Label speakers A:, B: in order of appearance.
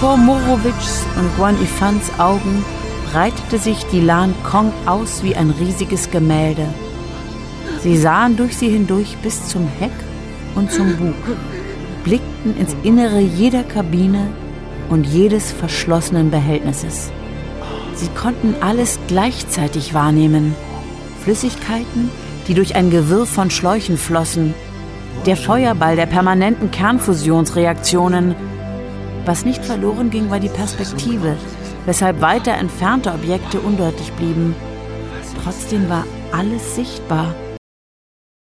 A: Vor Morovics und Guan Yifans Augen breitete sich die Lan Kong aus wie ein riesiges Gemälde. Sie sahen durch sie hindurch bis zum Heck und zum Bug, blickten ins Innere jeder Kabine und jedes verschlossenen Behältnisses. Sie konnten alles gleichzeitig wahrnehmen. Flüssigkeiten, die durch ein Gewirr von Schläuchen flossen, der Feuerball der permanenten Kernfusionsreaktionen. Was nicht verloren ging, war die Perspektive, weshalb weiter entfernte Objekte undeutlich blieben. Trotzdem war alles sichtbar.